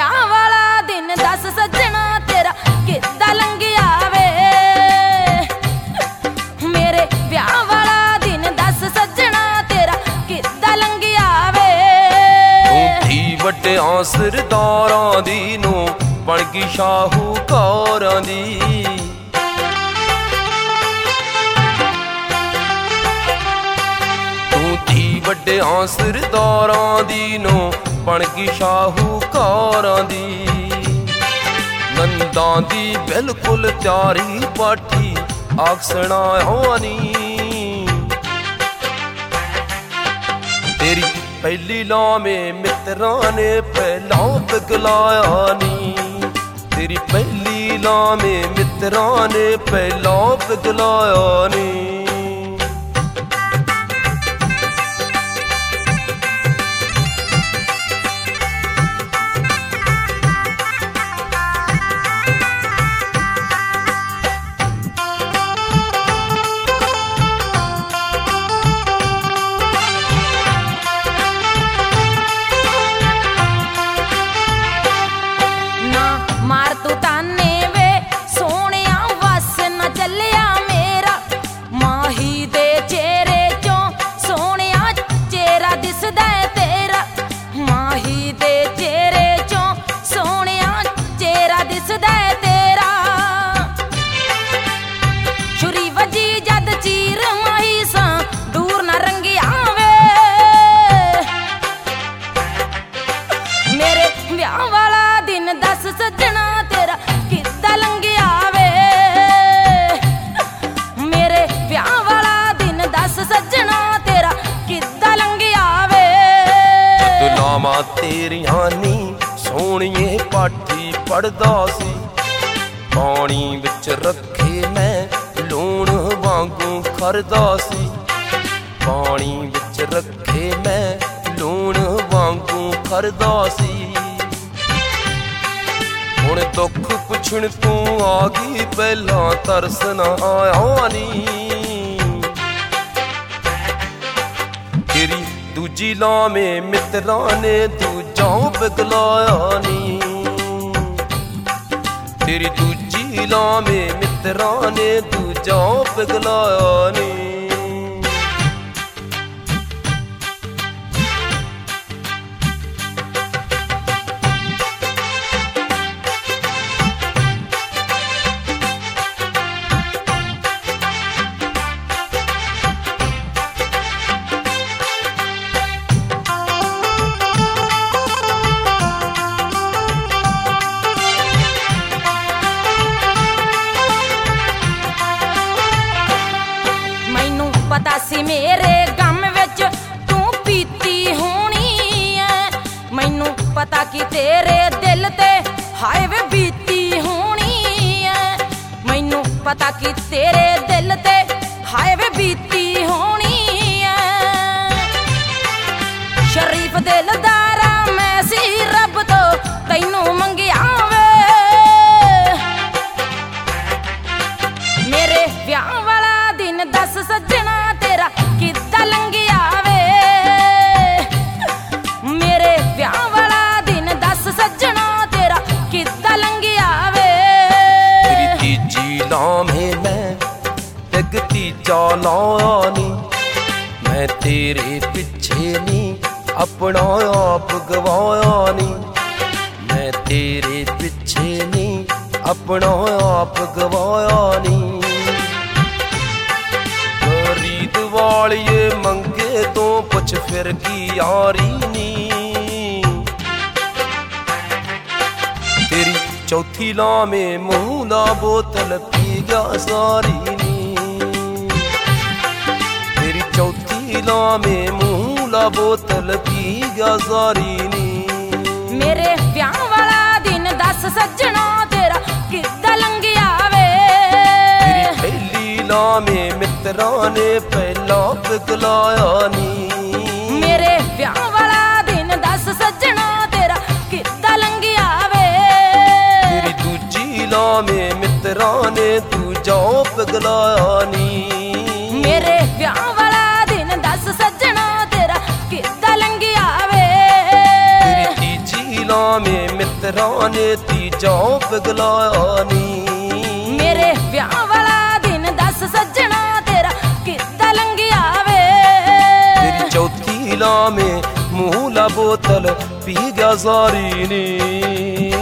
ਵਿਆਹ ਵਾਲਾ ਦਿਨ ਦੱਸ ਸੱਜਣਾ ਤੇਰਾ ਕਿੱਦਾਂ ਲੰਘਿਆ ਵੇ। ਮੇਰੇ ਵਿਆਹ ਵਾਲਾ ਦਿਨ ਦੱਸ ਸੱਜਣਾ ਤੇਰਾ ਕਿੱਦਾਂ ਲੰਘਿਆ ਵੇ। ਤੂੰ ਧੀ ਵੱਡਿਆਂ ਸਰਦਾਰਾਂ ਦੀ ਨੂੰ ਬਣ ਗਈ ਸ਼ਾਹੂਕਾਰਾਂ ਦੀ। ਤੂੰ ਧੀ ਵੱਡਿਆਂ ਸਰਦਾਰਾਂ ਦੀ ਨੂੰ ਬਣ ਗਈ ਸ਼ਾਹੂਕਾਰਾਂ ਦੀ। ਨੰਦਾਂ ਦੀ ਬਿਲਕੁਲ ਤਿਆਰੀ ਪਾਠੀ ਆਖਸਣਾ ਹੋਣੀ। ਤੇਰੀ ਪਹਿਲੀ ਲਾਵੇਂ ਮਿੱਤਰਾਂ ਨੇ ਪਹਿਲਾਂ ਪਿਘਲਾਇਆ ਨੀ। ਤੇਰੀ ਪਹਿਲੀ ਲਾਵੇਂ ਮਿੱਤਰਾਂ ਨੇ ਪਹਿਲਾਂ ਪਿਘਲਾਇਆ ਨੀ। ਮਾਰ ਤੂੰ ਤਾਨੇ ਵੇ ਸੋਹਣਿਆ ਵਸ ਨਾ ਚੱਲਿਆ ਮੇਰਾ। ਮਾਹੀ ਦੇ ਚਿਹਰੇ ਚੋਂ ਸੋਹਣਿਆ ਚਿਹਰਾ ਦਿਸਦਾ ਤੇਰਾ। ਮਾਹੀ ਦੇ ਚਿਹਰੇ ਚੋਂ ਸੋਹਣਿਆ ਚਿਹਰਾ ਦਿਸਦਾ ਤੇਰਾ। ਛੁਰੀ ਵੱਜੀ ਜਦ ਚੀਰ ਮਾਹੀ ਸਾਂ ਦੂਰ ਨਾ ਰੰਗਿਆ ਵੇ। ਮੇਰੇ ਵਿਆਹ ਵਾਲਾ ਦਿਨ ਦੱਸ ਸੱਜਣਾ ਤੇਰਾ ਕਿੱਦਾਂ ਲੰਘਿਆ ਵੇ। ਮੇਰੇ ਵਿਆਹ ਵਾਲਾ ਦਿਨ ਦੱਸ ਸੱਜਣਾ ਤੇਰਾ ਕਿੱਦਾਂ ਲੰਘਿਆ ਵੇ। ਲਾਵਾਂ ਤੇਰੀਆਂ ਨੀ ਸੋਹਣੀਏ ਪਾਠੀ ਪੜਦਾ ਸੀ। ਪਾਣੀ ਵਿੱਚ ਰੱਖੇ ਮੈਂ ਲੂਣ ਵਾਂਗੂ ਖਰਦਾ ਸੀ। ਪਾਣੀ ਵਿੱਚ ਰੱਖੇ ਮੈਂ ਲੂਣ ਵਾਂਗੂ ਖਰਦਾ ਸੀ। ਹੁਣ ਦੁੱਖ ਪੁੱਛਣ ਤੂੰ ਆ ਗਈ ਪਹਿਲਾਂ ਤਰਸ ਨਾ ਆਇਆ ਨੀ। ਤੇਰੀ ਦੂਜੀ ਲਾਵੇਂ ਮਿੱਤਰਾਂ ਨੇ ਦੂਜਾ ਪਿਘਲਾਇਆ ਨੀ। ਤੇਰੀ ਦੂਜੀ ਲਾਵੇਂ ਮਿੱਤਰਾਂ ਨੇ ਦੂਜਾ ਪਿਘਲਾਇਆ ਨੀ। ਪਤਾ ਸੀ ਮੇਰੇ ਗਮ ਵਿੱਚ ਤੂੰ ਪੀਤੀ ਹੋਣੀ ਐ। ਮੈਨੂੰ ਪਤਾ ਕਿ ਤੇਰੇ ਦਿਲ ਤੇ ਹਾਏ ਵੇ ਬੀਤੀ ਹੋਣੀ ਐ। ਮੈਨੂੰ ਪਤਾ ਕਿ ਤੇਰੇ ਦਿਲ ਤੇ ਹਾਏ ਵੇ ਬੀਤੀ ਹੋਣੀ ਐ। ਸ਼ਰੀਫ ਦਿਲਦਾਰਾ ਮੈਂ ਸੀ ਰੱਬ ਤੋਂ ਤੈਨੂੰ ਮੰਗਿਆ ਵੇ। ਮੇਰੇ ਵਿਆਹ ਵਾਲਾ ਦਿਨ ਦੱਸ ਸੱਜਣਾ ਤੇਰਾ ਕਿੱਦਾਂ ਲੰਘਿਆ ਵੇ। ਮੇਰੇ ਵਿਆਹ ਵਾਲਾ ਦਿਨ ਦੱਸ ਸੱਜਣਾ ਤੇਰਾ ਕਿੱਦਾਂ ਲੰਘਿਆ ਵੇ। ਤੇਰੀ ਤੀਜੀ ਲਾਵੇਂ ਮੈਂ ਟਿਕ ਤੀਜਾ ਲਾਇਆ ਨੀ। ਮੈਂ ਤੇਰੇ ਪਿੱਛੇ ਨੀ ਆਪਣਾ ਆਪ ਗਵਾਇਆ ਨੀ। ਮੈਂ ਤੇਰੇ ਪਿੱਛੇ ਨੀ ਆਪਣਾ ਆਪ ਗਵਾਇਆ ਨੀ। ਰੀਤ ਵਾਲੀਏ ਮੰਗੇ ਤੋਂ ਪੁੱਛ ਫਿਰ ਕੀ ਯਾਰੀ ਨੀ। ਤੇਰੀ ਚੌਥੀ ਲਾਵੇਂ ਮੂੰਹ ਦਾ ਬੋਤਲ ਪੀ ਗਿਆ ਸਾਰੀ ਨੀ। ਤੇਰੀ ਚੌਥੀ ਲਾਵੇਂ ਮੂੰਹ ਦਾ ਬੋਤਲ ਪੀ ਗਿਆ ਸਾਰੀ ਨੀ। ਮੇਰੇ ਵਿਆਹ ਵਾਲਾ ਦਿਨ ਦੱਸ ਸੱਜਣਾ ਤੇਰਾ ਕਿੱਦਾਂ ਲੰਘਿਆ ਵੇ। ਤੇਰੀ ਪਹਿਲੀ ਲਾਵੇਂ ਮਿੱਤਰਾਂ ਨੇ ਪਹਿਲਾਂ ਪਿਘਲਾਇਆ ਨੀ। ਮੇਰੇ ਵਿਆਹ ਵਾਲਾ ਦਿਨ ਦੱਸ ਸੱਜਣਾ ਤੇਰਾ ਕਿੱਦਾਂ ਲੰਘਿਆ ਵੇ। ਤੇਰੀ ਦੂਜੀ ਲਾਵੇਂ ਮਿੱਤਰਾਂ ਨੇ ਦੂਜਾ ਪਿਘਲਾਇਆ ਨੀ। ਮੇਰੇ ਵਿਆਹ ਵਾਲਾ ਦਿਨ ਦੱਸ ਸੱਜਣਾ ਤੇਰਾ ਕਿੱਦਾਂ ਲੰਘਿਆ ਵੇ। ਤੇਰੀ ਤੀਜੀ ਲਾਵੇਂ ਮਿੱਤਰਾਂ ਨੇ ਤੀਜਾ ਪਿਘਲਾਇਆ ਨੀ। ਮੇਰੇ ਵਿਆਹ ਵਾਲਾ ਦਿਨ ਦੱਸ ਸੱਜਣਾ ਤੇਰਾ ਕਿੱਦਾਂ ਲੰਘਿਆ ਵੇ। ਤੇਰੀ ਚੌਥੀ ਲਾਵੇਂ ਮੂੰਹ ਲਾ ਬੋਤਲ ਪੀ ਗਿਆ ਸਾਰੀ ਨੀ।